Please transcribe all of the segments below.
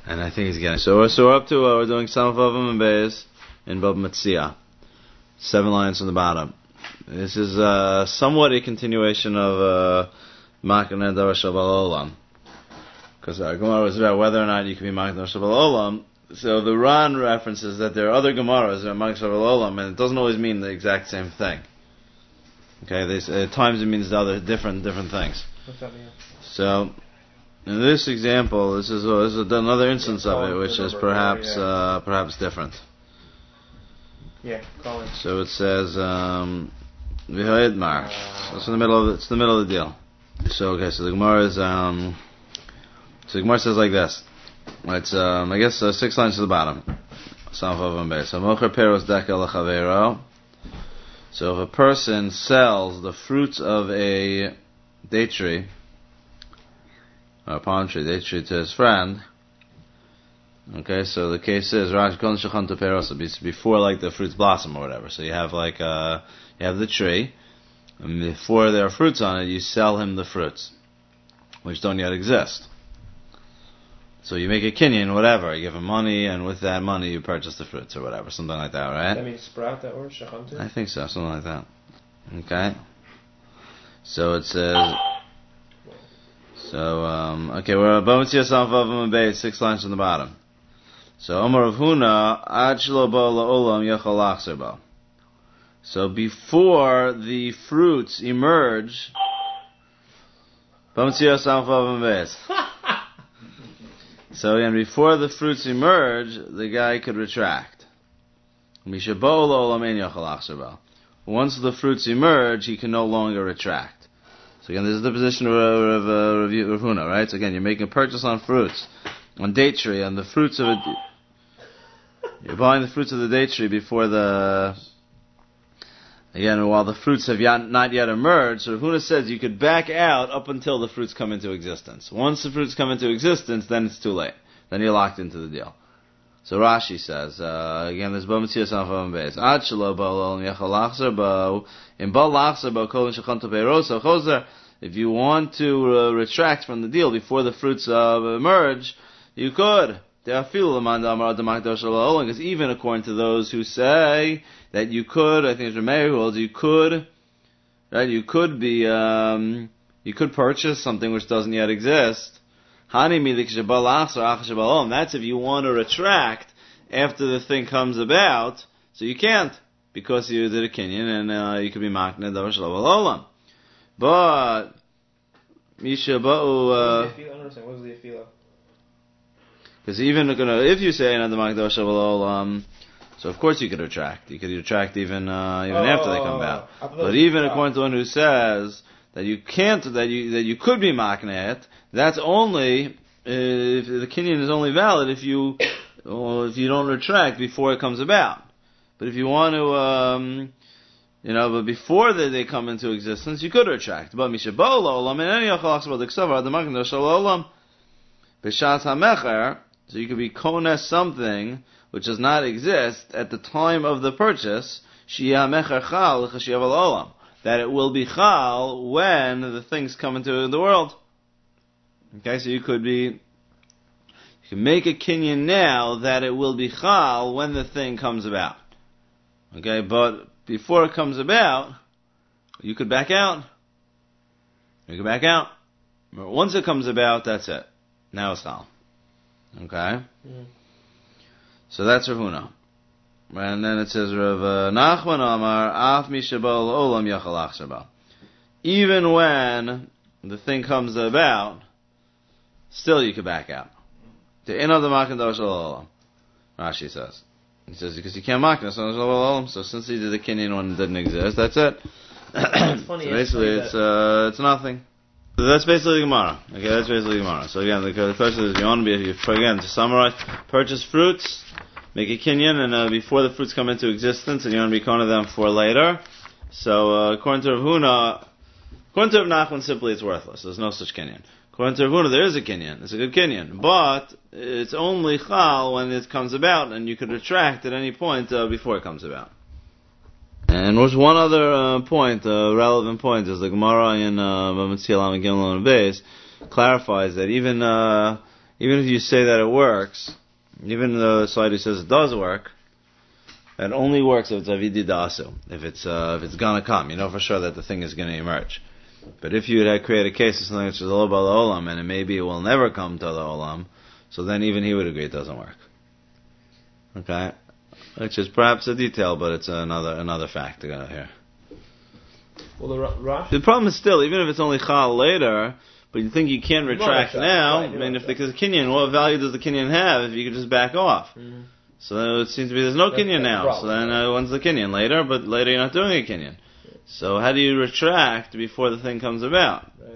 And I think he's getting... So we're up to, we're doing Samach Vavim and Beis in Bab Metzia. 7 lines from the bottom. This is somewhat a continuation of Makna Davar Shabal Olam. Because our Gemara was about whether or not you can be Makna Davar Shabal Olam. So the Ran references that there are other Gemaras that are Makna Davar Shabal Olam, and it doesn't always mean the exact same thing. Okay, at times it means the other different things. What's that mean? So, in this example, this is another instance of it, which is perhaps different. Yeah, Colin. So it says, V'ha'idmar. So it's the middle of the deal. So the Gemara is, so the Gemara says like this. It's, I guess, 6 lines to the bottom. Samach Vavim Beis. So mocher peros dekel l'chaveiro. So if a person sells the fruits of a date tree, or a palm tree, date tree to his friend, okay, so the case is before like the fruits blossom or whatever. So you have you have the tree, and before there are fruits on it, you sell him the fruits, which don't yet exist. So you make a kinyan, whatever, you give him money, and with that money you purchase the fruits or whatever, something like that, right? That means sprout that word, shachantu? I think so, something like that. Okay. So it says. Okay, we're about to see Samach Vavim 6 lines from the bottom. So Omar Rav Huna, Ad shelo bo la'olam yachal lachzer bo. So before the fruits emerge, Samach Vavim Beis. So again, before the fruits emerge, the guy could retract. Once the fruits emerge, he can no longer retract. So again, this is the position of Rav Huna, right? So again, you're making a purchase on fruits, on date tree, on the fruits of it. You're buying the fruits of the date tree before while the fruits have not yet emerged. So Rav Huna says you could back out up until the fruits come into existence. Once the fruits come into existence, then it's too late. Then you're locked into the deal. So Rashi says, again, there's Bo Metzia Samach Vavim Beis. Ad shelo bo la'olam yachal lachzer bo. In bo lachzer bo kol shechantu peiroso chozer. If you want to retract from the deal before the fruits emerge, you could. Because even according to those who say that you could, I think it's Rameir who holds you could, right? You could be, you could purchase something which doesn't yet exist. That's if you want to retract after the thing comes about, so you can't, because you did a kinyan and you could be makna davar shelo olam. But Misha Ba'u. I don't understand. What was the afila? Because even if you say another makna davar shelo olam, so of course you could retract. You could retract even after they come out. But even according to one who says that you can't, that you could be maknet, that's only if the kinyan is only valid if you don't retract before it comes about. But if you want to, but before they come into existence, you could retract. But mishabol olam and any yachal achsabal diksavar the makna davar shelo olam b'shat hamecher, so you could be kones something which does not exist at the time of the purchase. Shia mecher chal l'chashiv olam, that it will be chal when the things come into the world. Okay, so you can make a kinyan now that it will be chal when the thing comes about. Okay, but before it comes about, you could back out. You could back out. But once it comes about, that's it. Now it's chal. Okay? Mm. So that's Rav Huna. And then it says, Rav Nachman Amar, Af mishabal olam yachal achshabal. Even when the thing comes about, still you could back out. To in other makna davar shelo olam. Rashi says. He says, because you can't makna davar shelo olam, so since he did the kinyan when it didn't exist, that's it. It's funny. So basically, it's nothing. So that's basically the Gemara. Okay, that's basically the Gemara. So again, the question is, to summarize, purchase fruits, make a kinyan, and before the fruits come into existence, and you want to be kona them for later. So according to Rav Huna, according to Rav Nachman, simply it's worthless. There's no such kinyan. According to Rav Huna, there is a kinyan. It's a good kinyan, but it's only chal when it comes about, and you could retract at any point before it comes about. And there's one other point, relevant point, is the Gemara in Metzia Lam Gimel and Beis clarifies that even even if you say that it works, even though the side who says it does work, it only works if it's avidi dasu, if it's gonna come. You know for sure that the thing is gonna emerge. But if you had create a case of something which is lo bal olam, and maybe it will never come to the olam, so then even he would agree it doesn't work. Okay, which is perhaps a detail, but it's another fact to go here. Well, the The problem is still, even if it's only chal later, but you think you can't retract now. Right, I mean, if because the kinyan, what value does the kinyan have if you could just back off? Mm-hmm. So then it seems to be there's no kinyan now. Problem. So then when's the kinyan? Later, but later you're not doing a kinyan. So how do you retract before the thing comes about? Right.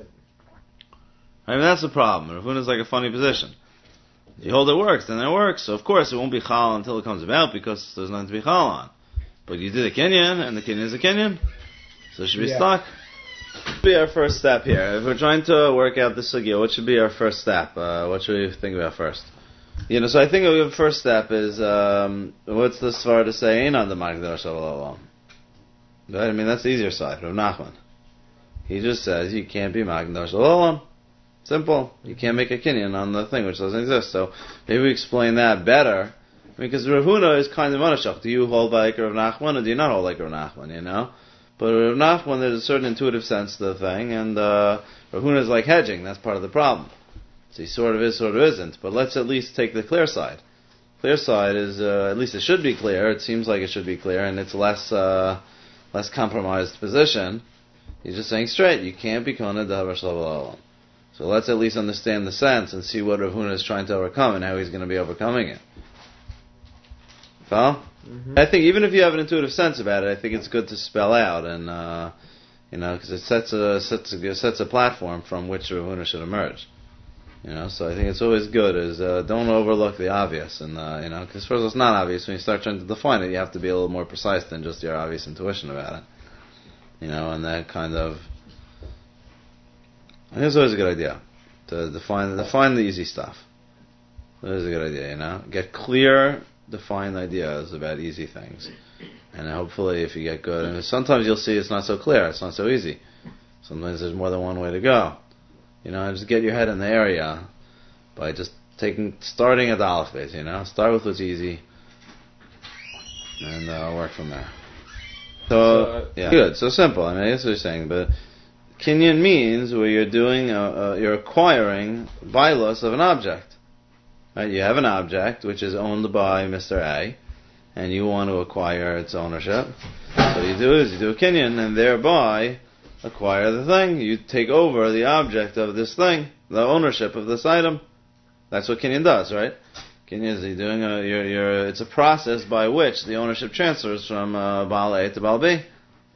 I mean, that's the problem. Rav Huna's like a funny position. You hold it works, then it works. So of course it won't be chal until it comes about because there's nothing to be chal on. But you did a kinyan, and the kinyan is a kinyan. So it should be stuck. What should be our first step here? If we're trying to work out the sugya, what should be our first step? What should we think about first? So I think the first step is, what's the svar to say? Ain't on the Magdash Olam. Right? I mean, that's the easier side, Rav Nachman. He just says you can't be Magdash Olam. Simple. You can't make a kinyan on the thing which doesn't exist. So maybe we explain that better. Because Rav Huna is kind of manashach. Do you hold like Rav Nachman or do you not hold like Rav Nachman, But Rav Nachman, there's a certain intuitive sense to the thing, and Rav Huna is like hedging. That's part of the problem. So he sort of is, sort of isn't. But let's at least take the clear side. Clear side is, at least it should be clear. It seems like it should be clear, and it's less compromised position. He's just saying straight, you can't be Kona Davar Shalom Olam. So let's at least understand the sense and see what Rav Huna is trying to overcome and how he's going to be overcoming it. Follow? Mm-hmm. I think even if you have an intuitive sense about it, I think it's good to spell out, and because it sets a platform from which Rav Huna should emerge. So I think it's always good is don't overlook the obvious, and because first of all, it's not obvious. When you start trying to define it, you have to be a little more precise than just your obvious intuition about it. And that kind of. I think it's always a good idea to define the easy stuff. It is a good idea, Get clear, defined ideas about easy things. And hopefully if you get good, and sometimes you'll see it's not so clear, it's not so easy. Sometimes there's more than one way to go. Just get your head in the area by just starting at the aleph base, Start with what's easy, and work from there. So, good, so simple. I mean, that's what you're saying, but kinyan means where you're doing, you're acquiring bylaws of an object. Right? You have an object which is owned by Mr. A, and you want to acquire its ownership. So what you do is you do a kinyan, and thereby acquire the thing. You take over the object of this thing, the ownership of this item. That's what kinyan does, right? Kinyan is you're doing it's a process by which the ownership transfers from Baal A to Baal B.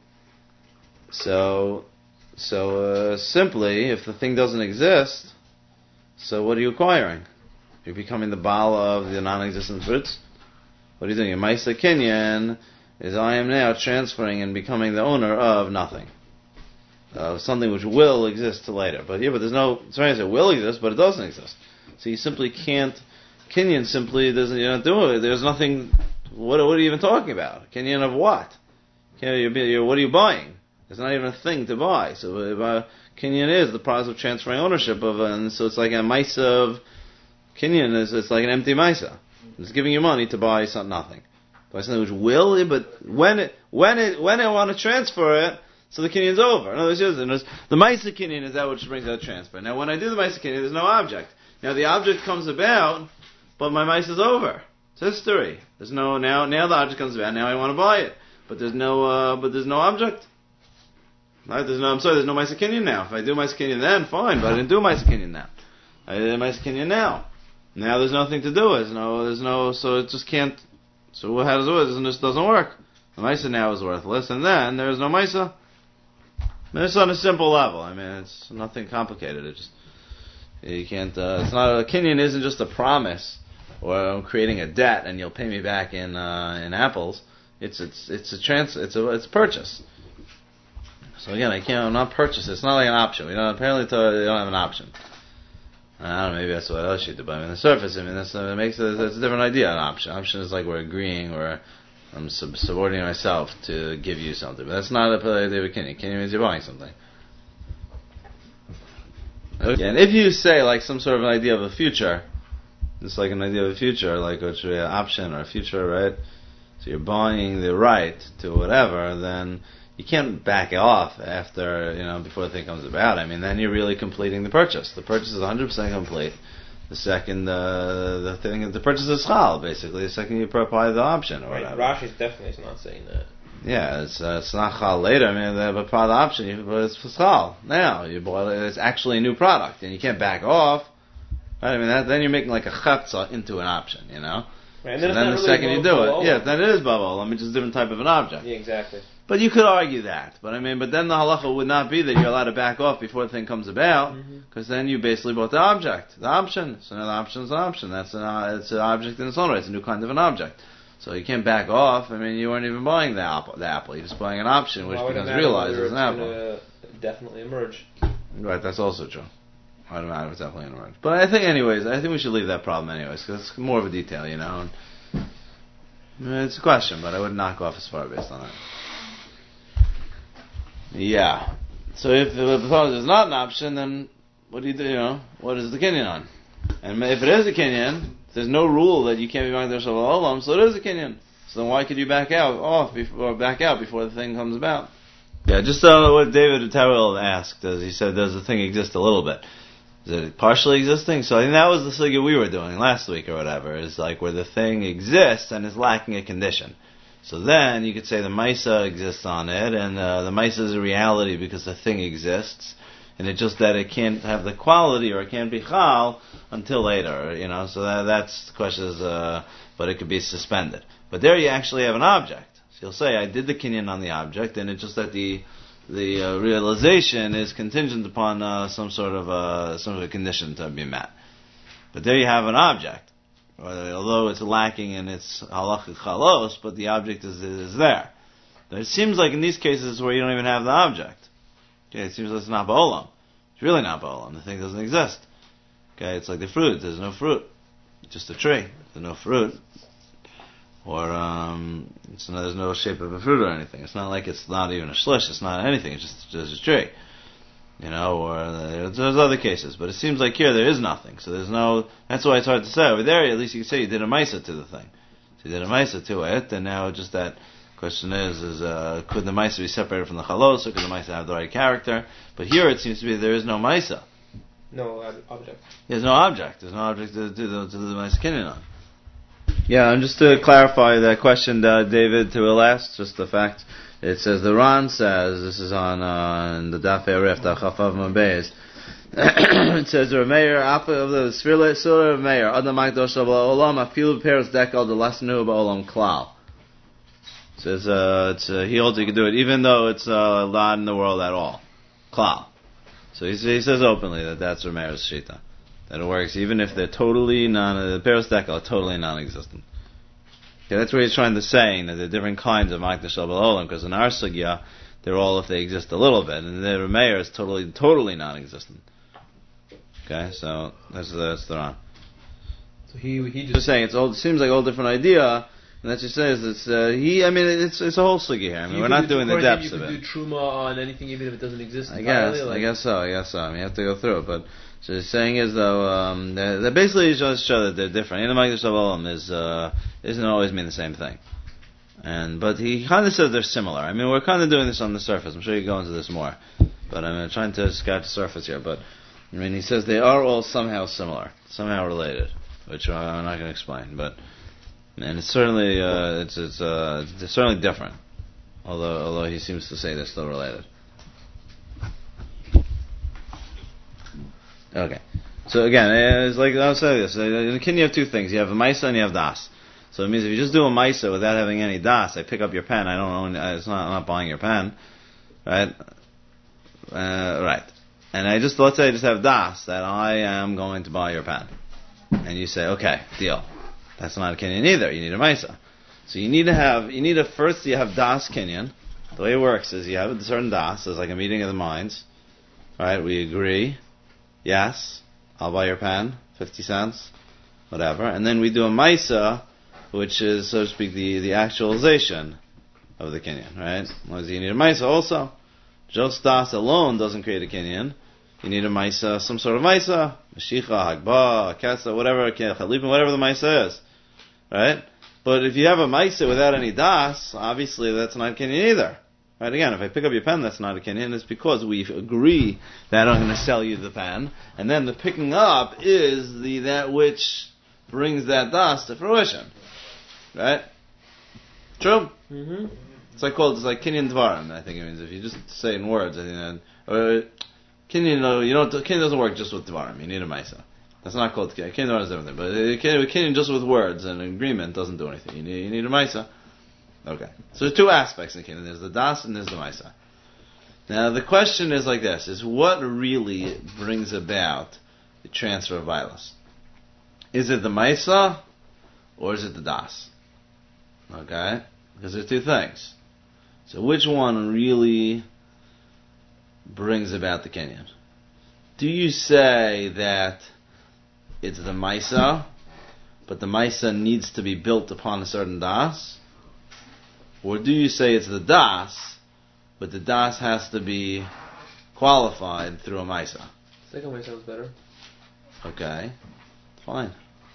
So simply, if the thing doesn't exist, so what are you acquiring? You're becoming the Baal of the non-existent fruits. What are you doing? Your Maisa Kinyan is I am now transferring and becoming the owner of nothing. Something which will exist later. But there's no, sorry, it will exist, but it doesn't exist. So you simply can't, Kinyan simply doesn't, you're not doing it. There's nothing, what are you even talking about? Kinyan of what? What are you buying? There's not even a thing to buy. So Kinyan is the process of transferring ownership of, and so it's like a Maisa of, Kinyan it's like an empty Maisa. It's giving you money to buy nothing. Buy something which will, but when I want to transfer it, so the kinyan's over. In other words, the Maisa kinyan is that which brings out transfer. Now, when I do the Maisa kinyan, there's no object. Now, the object comes about, but my Maisa's over. It's history. There's no now the object comes about. Now I want to buy it, but there's no object. Right? There's no Maisa kinyan now. If I do Maisa kinyan then, fine. But I didn't do Maisa kinyan now. I did Maisa kinyan now. Now there's nothing to do. So it just can't. So how does it work? It just doesn't work. The Maisa now is worthless, and then there's no Maisa. It's on a simple level. I mean, it's nothing complicated. You can't. It's not a kinyan. Isn't just a promise, or I'm creating a debt and you'll pay me back in apples. It's a purchase. So again, I'm not purchase. It's not like an option. Apparently they don't have an option. I don't know. Maybe that's what else you do. But on the surface, that's a different idea. An option. Option is like we're agreeing or I'm subordinating myself to give you something. But that's not a idea of kinyan. Kinyan means you're buying something. Okay. And if you say like some sort of an idea of the future, Just like an idea of a future, like which an option or a future, right? So you're buying the right to whatever, then you can't back off after, before the thing comes about. I mean, then you're really completing the purchase. The purchase is 100% complete. The second, the purchase is chal, basically. The second you apply the option or whatever. Rashi's definitely not saying that. Yeah, it's not chal later. I mean, they have a product option, but it's chal. Now, you bought it, it's actually a new product, and you can't back off. Right? I mean, then you're making like a chatzah into an option, Right, and so then the second you do it, then it is baval. I mean, just a different type of an object. Yeah, exactly. But you could argue that. But then the halacha would not be that you're allowed to back off before the thing comes about, because then you basically bought the object, the option. So now the option is an option. It's an object in its own right. It's a new kind of an object. So you can't back off. I mean, you weren't even buying the apple. You're just buying an option, which becomes realized as an apple. Definitely emerge. Right, that's also true. I don't know if it's definitely emerge. But I think we should leave that problem anyways, because it's more of a detail, And, it's a question, but I wouldn't knock off as far based on that. Yeah. So if the thought is not an option, then what do you do? What is the kinyan on? And if it is a kinyan, there's no rule that you can't be Magdash of Olam, so it is a kinyan. So then why could you back out before the thing comes about? Yeah, just what David Terrell asked, he said, does the thing exist a little bit? Is it partially existing? So I think that was the sugya we were doing last week or whatever, is like where the thing exists and is lacking a condition. So then you could say the Maisa exists on it, and the Maisa is a reality because the thing exists, and it's just that it can't have the quality or it can't be chal until later, So that's the question is, but it could be suspended. But there you actually have an object. So you'll say, I did the kinyan on the object, and it's just that the realization is contingent upon some sort of condition to be met. But there you have an object. Although it's lacking in its halachic chalos, but the object is there. But it seems like in these cases where you don't even have the object, okay, it seems like it's not ba'olam. It's really not ba'olam. The thing doesn't exist. Okay, it's like the fruit. There's no fruit. It's just a tree. There's no fruit. Or there's no shape of a fruit or anything. It's not like it's not even a shlish. It's not anything. It's just a tree. Or there's other cases, but it seems like here there is nothing. So there's no. That's why it's hard to say. Over there, at least you can say you did a maisa to the thing. So you did a maisa to it, and now just that question is could the maisa be separated from the chalos, or could the maisa have the right character? But here it seems to be there is no maisa. No object. There's no object. There's no object to do the maisa kinyan on. Yeah, and just to clarify that question, David, to asked, just the fact. It says, the Ran says, this is on the Daf Eref, Daf Chafav Mabeis. It says, the Meir, of the Surah of Meir, Adam Magdosh of Olam, Afilu Peres Dekal, the Lasnu of Olam Klal. It says, he holds you can do it, even though it's not in the world at all. Klal. So he says openly that that's Meir's Shita. That it works, even if they're totally the Peres Dekal are totally non-existent. Okay, that's what he's trying to say, that there are different kinds of Magdash al Olam, because in our sugya, they're all if they exist a little bit, and the Rameir is totally non-existent. Okay, so that's the Ran. So he just saying it seems like a whole different idea, and that just says it's it's a whole sugya here. I mean, we're not doing the depths of it. You could do truma on anything even if it doesn't exist. I guess so. I mean, you have to go through it, but. So he's saying is though that basically just show that they're different. In the Magdash of Olam isn't always mean the same thing, but he kind of says they're similar. I mean, we're kind of doing this on the surface. I'm sure you go into this more, but I'm trying to scratch the surface here. But I mean, he says they are all somehow similar, somehow related, which I'm not going to explain. But and it's certainly it's certainly different, although he seems to say they're still related. Okay. So again, it's like I'll say this. In Kinyan you have two things. You have a Maisa and you have Das. So it means if you just do a Maisa without having any Das, I pick up your pen, I don't own, I'm not buying your pen. Right? Right. And let's say I just have Das, that I am going to buy your pen. And you say, okay, deal. That's not a Kinyan either. You need a Maisa. So you have Das Kinyan. The way it works is you have a certain Das, it's like a meeting of the minds. Right? We agree. Yes, I'll buy your pen, 50 cents, whatever. And then we do a Maisa, which is, so to speak, the actualization of the Kinyan, right? You need a Maisa also. Just Das alone doesn't create a Kinyan. you need a Maisa, some sort of Maisa, Mashicha, Hagba, Akasa, whatever, Chalipin, whatever the Maisa is. Right? But if you have a Maisa without any Das, obviously that's not Kenyan either. Right? Again, if I pick up your pen, that's not a Kenyan. It's because we agree that I'm going to sell you the pen, and then the picking up is that which brings that Das to fruition. Right? True? Mm-hmm. It's like Kenyan Dvarim, I think it means. If you just say it in words, I think that, or Kenyan, Kenyan doesn't work just with Dvarim. You need a Maisa. That's not called Kenyan. Kenyan Dvarim is everything. But Kenyan just with words and agreement doesn't do anything. You need a Maisa. Okay. So there's two aspects in Kenyan. There's the Das and there's the Maisa. Now the question is like this, is what really brings about the transfer of violence? Is it the Maisa or is it the Das? Okay? Because there's two things. So which one really brings about the Kenyan? Do you say that it's the Maisa, but the Maisa needs to be built upon a certain Das? Or do you say it's the Das, but the Das has to be qualified through a Maisa? Second way sounds better. Okay. Fine.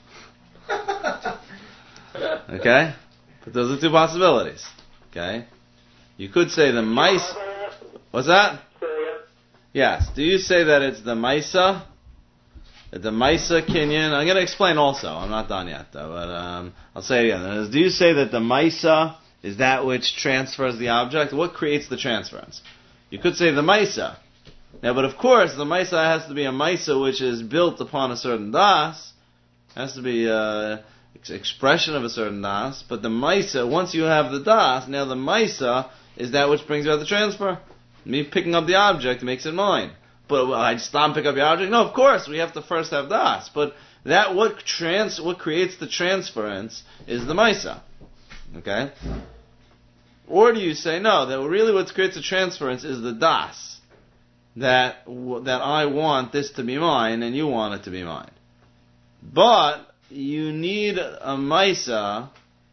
Okay? But those are two possibilities. Okay? You could say the Maisa... What's that? Yes. Do you say that it's the Maisa? The Maisa Kenyan? I'm going to explain also. I'm not done yet, though. But I'll say it again. Do you say that the Maisa is that which transfers the object? What creates the transference? You could say the Maisa. Now, but of course, the Maisa has to be a Maisa which is built upon a certain Das. Has to be expression of a certain Das. But the Maisa, once you have the Das, now the Maisa is that which brings about the transfer. Me picking up the object makes it mine. But I stop and pick up your object? No, of course, we have to first have Das. But that what creates the transference is the Maisa. Okay? Or do you say, no, that really what creates the transference is the Das. That I want this to be mine and you want it to be mine. But you need a Maisa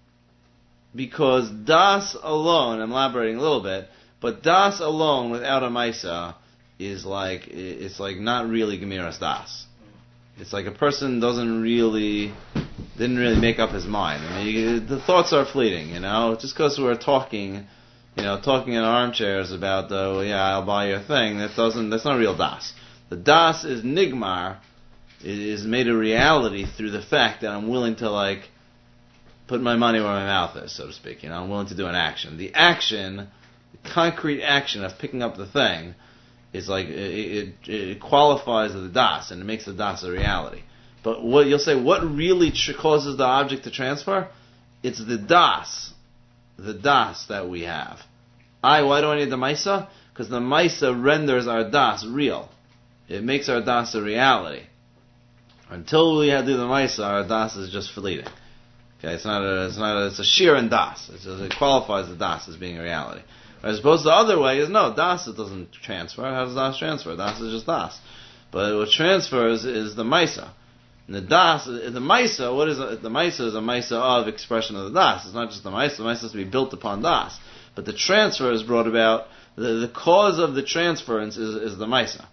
because Das alone, I'm elaborating a little bit, but Das alone without a Maisa is it's like not really Gemiras Das. It's like a person didn't really make up his mind. I mean, the thoughts are fleeting, Just because we're talking in armchairs about, I'll buy your thing, that's not real Das. The Das is Nigmar, is made a reality through the fact that I'm willing to, put my money where my mouth is, so to speak. I'm willing to do an action. The action, the concrete action of picking up the thing, is it qualifies the Das, and it makes the Das a reality. But what you'll say, what really causes the object to transfer? It's the Das that we have. Why do I need the Maisa? Because the Maisa renders our Das real. It makes our Das a reality. Until we do the Maisa, our Das is just fleeting. Okay, it's a sheer and Das. It qualifies the Das as being a reality. As opposed to the other way is, no, Das it doesn't transfer. How does Das transfer? Das is just Das. But what transfers is the Maisa. And the Das, the Maisa, what is it? The Maisa is a Maisa of expression of the Das. It's not just the Maisa. The Maisa has to be built upon Das. But the transfer is brought about, the cause of the transference is the Maisa.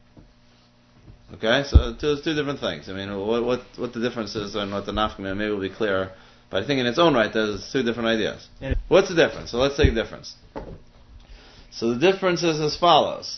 Okay? So there's two different things. I mean, what the difference is and what the nafkamina maybe will be clearer. But I think in its own right, there's two different ideas. What's the difference? So let's take a difference. So the difference is as follows.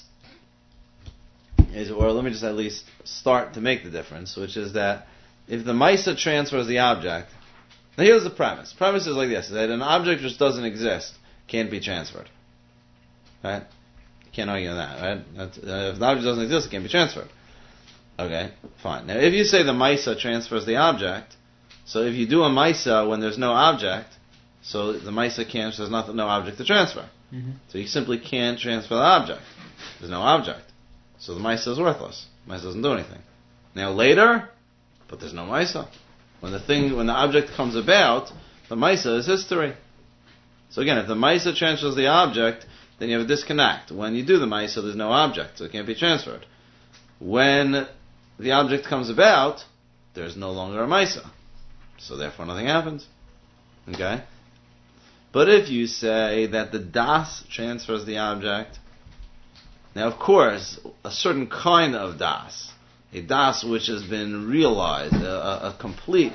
Or let me just at least start to make the difference, which is that if the Maisa transfers the object, now here's the premise. The premise is like this, that an object which doesn't exist can't be transferred. Right? You can't argue on that, right? If the object doesn't exist, it can't be transferred. Okay, fine. Now if you say the Maisa transfers the object, so if you do a Maisa when there's no object, so the Maisa can't, there's no object to transfer. Mm-hmm. So you simply can't transfer the object. There's no object. So the Maisa is worthless. Maisa doesn't do anything. Now later, but there's no Maisa. When the object comes about, the Maisa is history. So again, if the Maisa transfers the object, then you have a disconnect. When you do the Maisa, there's no object, so it can't be transferred. When the object comes about, there's no longer a Maisa. So therefore nothing happens. Okay? But if you say that the Das transfers the object, Now, of course, a certain kind of das, a das which has been realized, a complete,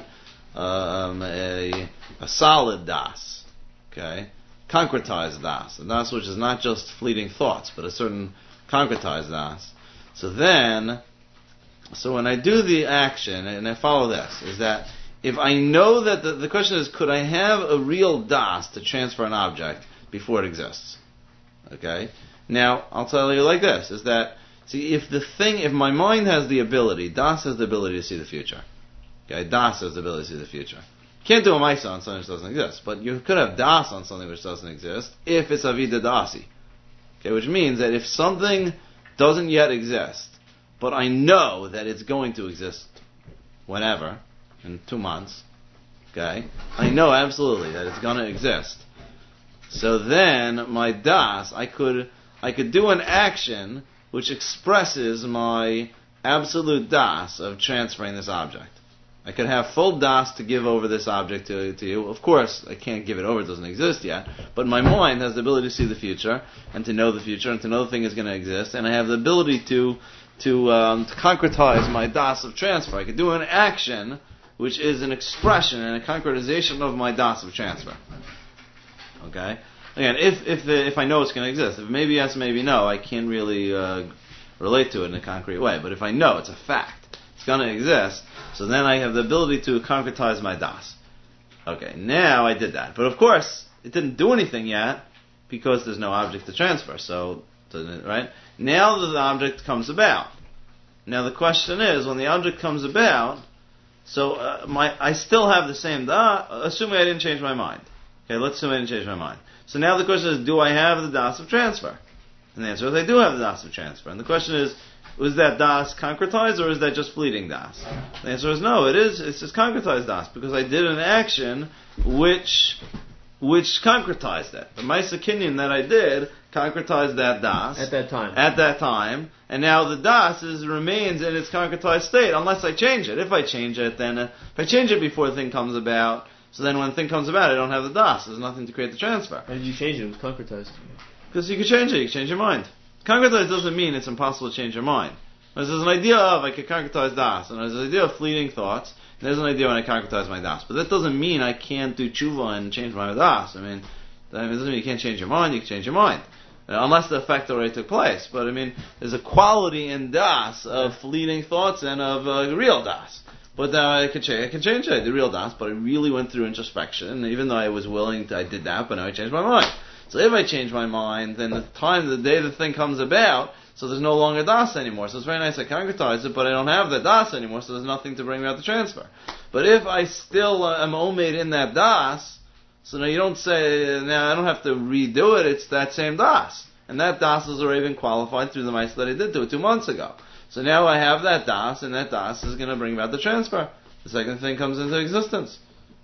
a solid das, okay, concretized das, a das which is not just fleeting thoughts, but a certain concretized das. So when I do the action, and I follow this, is that if I know that the question is, could I have a real das to transfer an object before it exists? Okay? Now, I'll tell you like this, is that, see, if my mind has the ability, das has the ability to see the future. Okay? Das has the ability to see the future. You can't do a maisa on something which doesn't exist, but you could have das on something which doesn't exist if it's avida dasi. Okay? Which means that if something doesn't yet exist, but I know that it's going to exist whenever, in 2 months, okay? I know absolutely that it's going to exist. So then, my das, I could do an action which expresses my absolute das of transferring this object. I could have full das to give over this object to you. Of course, I can't give it over, it doesn't exist yet, but my mind has the ability to see the future, and to know the future, and to know the thing is going to exist, and I have the ability to concretize my das of transfer. I could do an action which is an expression and a concretization of my das of transfer. Okay? Again, if I know it's going to exist, if maybe yes, maybe no, I can't really relate to it in a concrete way. But if I know it's a fact, it's going to exist, so then I have the ability to concretize my das. Okay, now I did that. But of course, it didn't do anything yet because there's no object to transfer. So, right? Now the object comes about. Now the question is, when the object comes about, so I still have the same das, assuming I didn't change my mind. Okay, let's assume I didn't change my mind. So now the question is, do I have the das of transfer? And the answer is, I do have the das of transfer. And the question is, was that das concretized or is that just fleeting das? The answer is no, it's just concretized das, because I did an action which concretized it. The Maisa Kinyan that I did concretized that das. At that time. And now the das remains in its concretized state, unless I change it. If I change it, then if I change it before the thing comes about, so then when the thing comes about, I don't have the das. There's nothing to create the transfer. Why did you change it? It was concretized. Because you can change it. You can change your mind. Concretized doesn't mean it's impossible to change your mind. There's an idea of I can concretize das, and there's an idea of fleeting thoughts, and there's an idea when I concretize my das. But that doesn't mean I can't do tshuva and change my das. That doesn't mean you can't change your mind. You can change your mind. Unless the effect already took place. But there's a quality in das of fleeting thoughts and of real das. But I can change it, the real das, but I really went through introspection, and even though I was willing I did that, but now I changed my mind. So if I change my mind, then the day the thing comes about, so there's no longer das anymore. So it's very nice I concretize it, but I don't have the das anymore, so there's nothing to bring about the transfer. But if I still am omed in that das, so now you don't say, now I don't have to redo it, it's that same das. And that das has already been qualified through the mice that I did to it 2 months ago. So now I have that das, and that das is going to bring about the transfer. The second thing comes into existence.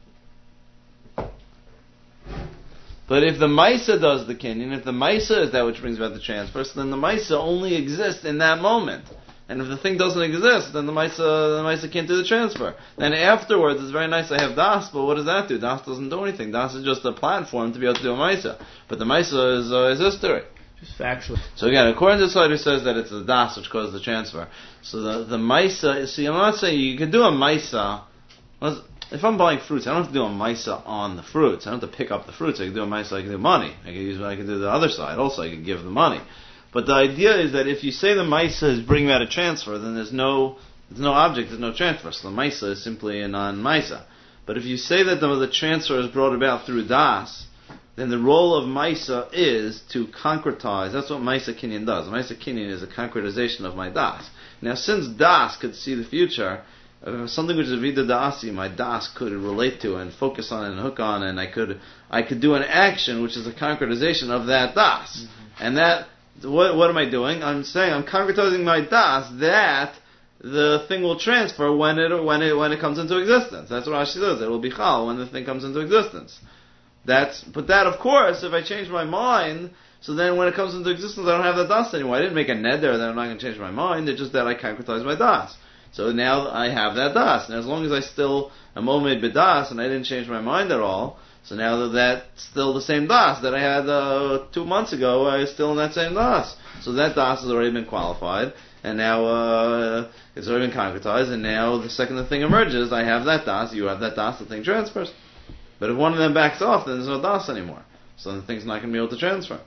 But if the Maisa does the kinyan, if the Maisa is that which brings about the transfer, so then the Maisa only exists in that moment. And if the thing doesn't exist, then the Maisa can't do the transfer. Then afterwards, it's very nice I have Das, but what does that do? Das doesn't do anything. Das is just a platform to be able to do a Maisa. But the Maisa is history. Just factually. So again, according to the side who says that it's the das which causes the transfer. So the maisa, see, I'm not saying you can do a maisa. If I'm buying fruits, I don't have to do a maisa on the fruits. I don't have to pick up the fruits. I can do a maisa, I can do money. I can do the other side also. I can give the money. But the idea is that if you say the maisa is bringing about a transfer, then there's no object, there's no transfer. So the maisa is simply a non-maisa. But if you say that the transfer is brought about through das, then the role of Maisa is to concretize. That's what Maisa Kinyan does. Maisa Kinyan is a concretization of my Das. Now, since Das could see the future, something which is Vida Da'asi, my Das could relate to and focus on and hook on, and I could do an action which is a concretization of that Das. Mm-hmm. And that, what am I doing? I'm saying I'm concretizing my Das that the thing will transfer when it comes into existence. That's what Rashi says. It will be chal when the thing comes into existence. But that, of course, if I change my mind, so then when it comes into existence, I don't have that das anymore. I didn't make a neder that I'm not going to change my mind. It's just that I concretize my das. So now I have that das. And as long as I still am omed b'das and I didn't change my mind at all, So now that's still the same das that I had 2 months ago, I was still in that same das. So that das has already been qualified, and now it's already been concretized, and now the second the thing emerges, I have that das, you have that das, the thing transfers. But if one of them backs off, then there's no das anymore. So the thing's not going to be able to transfer.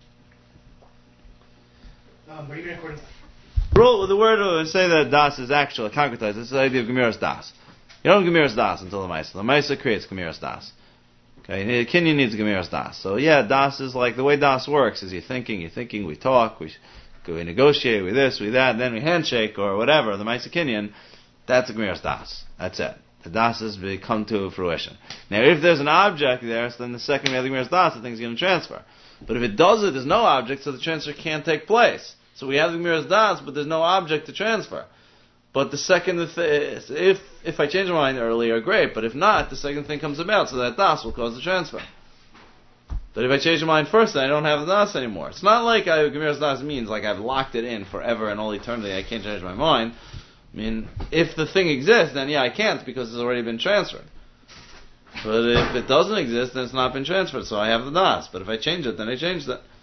What are you going to according? Rule, the word say that das is actually concretized. This is the idea of Gemiras das. You don't Gemiras das until the Maisa. The Maisa creates Gemiras das. Okay, Kinyan needs Gemiras das. So yeah, das is like the way das works. Is you're thinking, we talk, we negotiate, we this, we that, then we handshake or whatever. The Maisa Kinyan, that's a Gemiras das. That's it. The das has come to fruition. Now, if there's an object there, so then the second we have the Gemiras das, the thing's going to transfer. But if it doesn't, there's no object, so the transfer can't take place. So we have the Gemiras das, but there's no object to transfer. But the second, if I change my mind earlier, great. But if not, the second thing comes about, so that das will cause the transfer. But if I change my mind first, then I don't have the das anymore. It's not like Gemiras das means like I've locked it in forever and all eternity. I can't change my mind. I mean, if the thing exists, then yeah, I can't because it's already been transferred. But if it doesn't exist, then it's not been transferred, so I have the das. But if I change it, then I change that.